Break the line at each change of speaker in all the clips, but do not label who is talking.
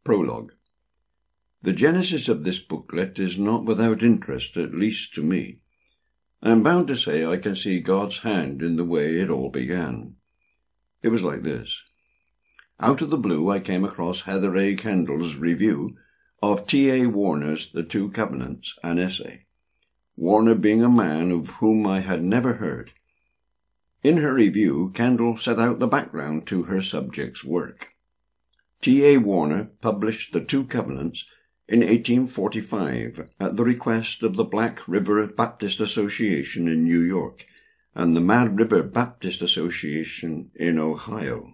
Prologue. The genesis of this booklet is not without interest, at least to me. I am bound to say I can see God's hand in the way it all began. It was like this. Out of the blue I came across Heather A. Kendall's review of T.A. Warner's The Two Covenants, an essay, Warner being a man of whom I had never heard. In her review, Kendall set out the background to her subject's work. T.A. Warner published The Two Covenants in 1845 at the request of the Black River Baptist Association in New York and the Mad River Baptist Association in Ohio.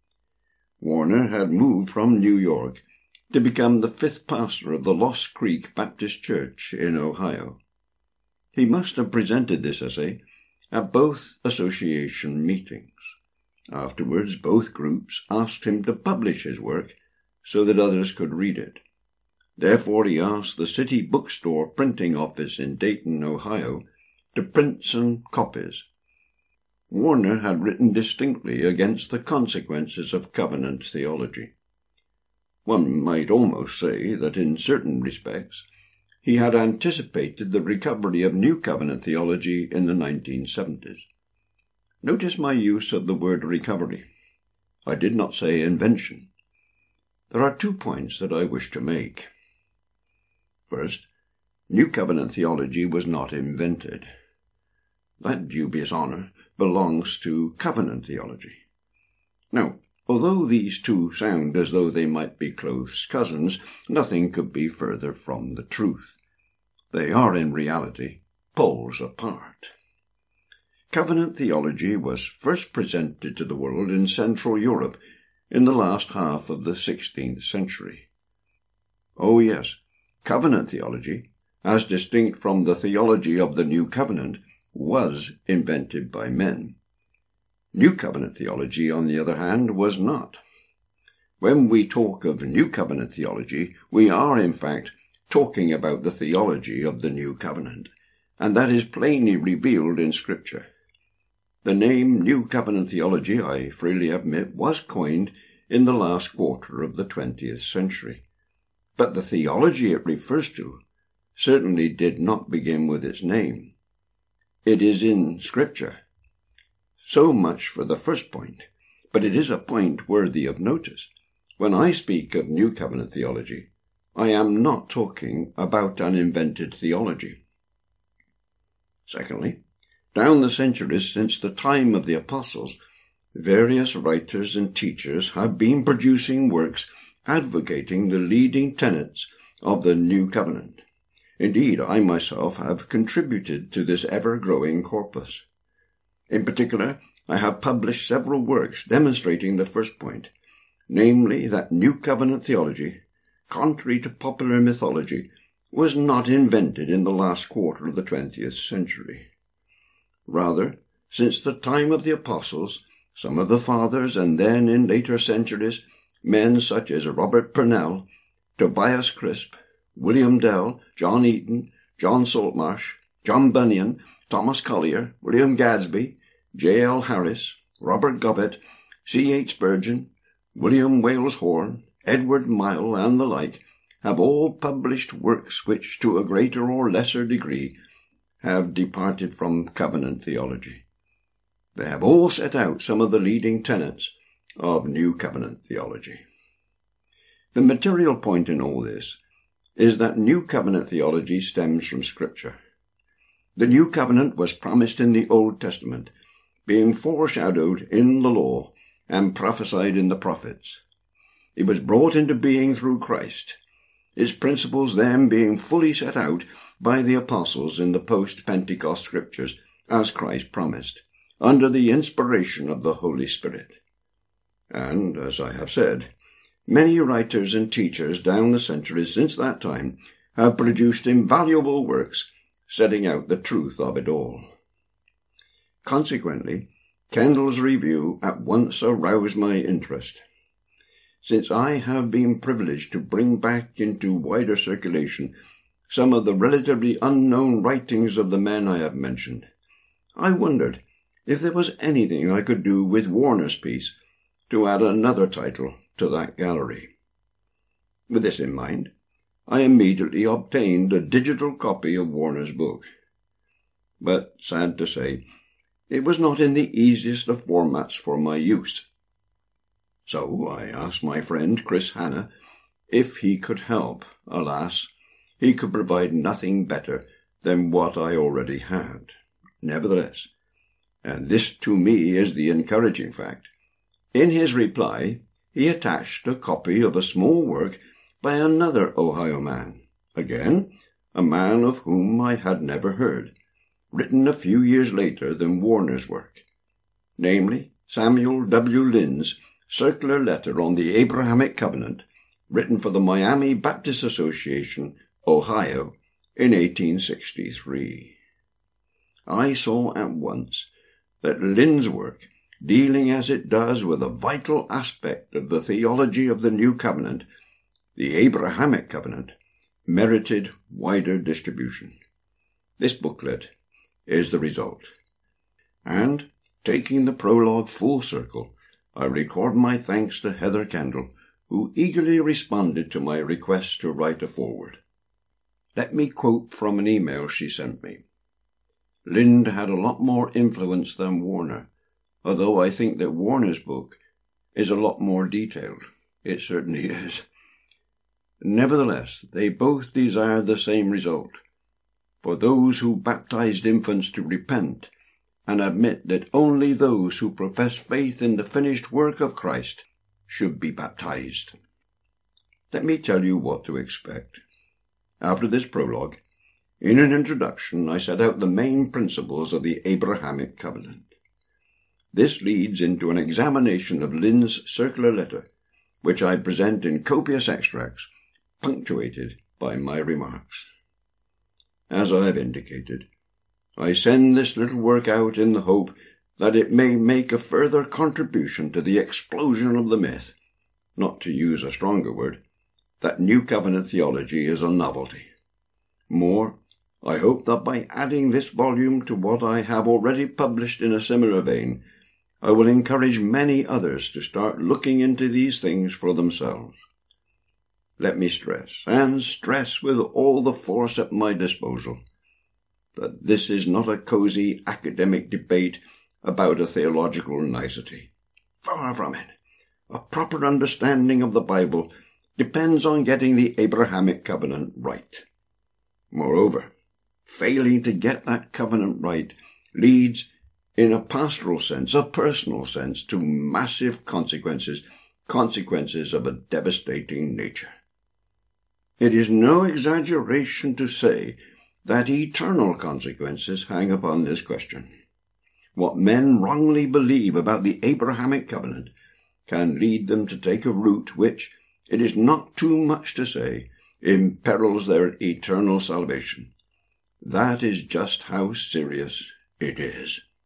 Warner had moved from New York to become the fifth pastor of the Lost Creek Baptist Church in Ohio. He must have presented this essay at both association meetings. Afterwards, both groups asked him to publish his work so that others could read it. Therefore, he asked the city bookstore printing office in Dayton, Ohio, to print some copies. Warner had written distinctly against the consequences of covenant theology. One might almost say that in certain respects he had anticipated the recovery of New Covenant theology in the 1970s. Notice my use of the word recovery. I did not say invention. There are 2 points that I wish to make. First, New Covenant theology was not invented. That dubious honour belongs to covenant theology. Now, although these two sound as though they might be close cousins, nothing could be further from the truth. They are in reality poles apart. Covenant theology was first presented to the world in Central Europe in the last half of the 16th century. Oh yes, covenant theology, as distinct from the theology of the New Covenant, was invented by men. New Covenant theology, on the other hand, was not. When we talk of New Covenant theology, we are, in fact, talking about the theology of the New Covenant, and that is plainly revealed in Scripture. The name New Covenant theology, I freely admit, was coined in the last quarter of the 20th century. But the theology it refers to certainly did not begin with its name. It is in Scripture. So much for the first point, but it is a point worthy of notice. When I speak of New Covenant theology, I am not talking about an invented theology. Secondly, down the centuries since the time of the apostles, various writers and teachers have been producing works advocating the leading tenets of the New Covenant. Indeed, I myself have contributed to this ever-growing corpus. In particular, I have published several works demonstrating the first point, namely that New Covenant theology, contrary to popular mythology, was not invented in the last quarter of the 20th century. Rather, since the time of the apostles, some of the fathers, and then in later centuries, men such as Robert Purnell, Tobias Crisp, William Dell, John Eaton, John Saltmarsh, John Bunyan, Thomas Collier, William Gadsby, J. L. Harris, Robert Gobbett, C. H. Spurgeon, William Wales Horn, Edward Myle, and the like, have all published works which, to a greater or lesser degree, have departed from covenant theology. They have all set out some of the leading tenets of New Covenant theology. The material point in all this is that New Covenant theology stems from Scripture. The New Covenant was promised in the Old Testament, being foreshadowed in the law and prophesied in the prophets. It was brought into being through Christ, its principles then being fully set out by the apostles in the post-Pentecost Scriptures, as Christ promised, under the inspiration of the Holy Spirit. And, as I have said, many writers and teachers down the centuries since that time have produced invaluable works setting out the truth of it all. Consequently, Kendall's review at once aroused my interest. Since I have been privileged to bring back into wider circulation some of the relatively unknown writings of the men I have mentioned, I wondered if there was anything I could do with Warner's piece to add another title to that gallery. With this in mind, I immediately obtained a digital copy of Warner's book. But, sad to say, it was not in the easiest of formats for my use. So I asked my friend Chris Hanna if he could help. Alas, he could provide nothing better than what I already had. Nevertheless, and this to me is the encouraging fact, in his reply he attached a copy of a small work by another Ohio man, again a man of whom I had never heard, written a few years later than Warner's work, namely Samuel W. Lynn's circular letter on the Abrahamic Covenant, written for the Miami Baptist Association, Ohio, in 1863. I saw at once that Lynn's work, dealing as it does with a vital aspect of the theology of the New Covenant, the Abrahamic Covenant, merited wider distribution. This booklet is the result. And, taking the prologue full circle, I record my thanks to Heather Kendall, who eagerly responded to my request to write a foreword. Let me quote from an email she sent me. Lynn had a lot more influence than Warner, although I think that Warner's book is a lot more detailed. It certainly is. Nevertheless, they both desire the same result, for those who baptized infants to repent and admit that only those who profess faith in the finished work of Christ should be baptized. Let me tell you what to expect. After this prologue, in an introduction, I set out the main principles of the Abrahamic Covenant. This leads into an examination of Lynn's circular letter, which I present in copious extracts, punctuated by my remarks. As I have indicated, I send this little work out in the hope that it may make a further contribution to the explosion of the myth, not to use a stronger word, that New Covenant theology is a novelty. More, I hope that by adding this volume to what I have already published in a similar vein, I will encourage many others to start looking into these things for themselves. Let me stress, and stress with all the force at my disposal, that this is not a cozy academic debate about a theological nicety. Far from it. A proper understanding of the Bible depends on getting the Abrahamic Covenant right. Moreover, failing to get that covenant right leads, in a pastoral sense, a personal sense, to massive consequences of a devastating nature. It is no exaggeration to say that eternal consequences hang upon this question. What men wrongly believe about the Abrahamic Covenant can lead them to take a route which, it is not too much to say, imperils their eternal salvation. That is just how serious it is.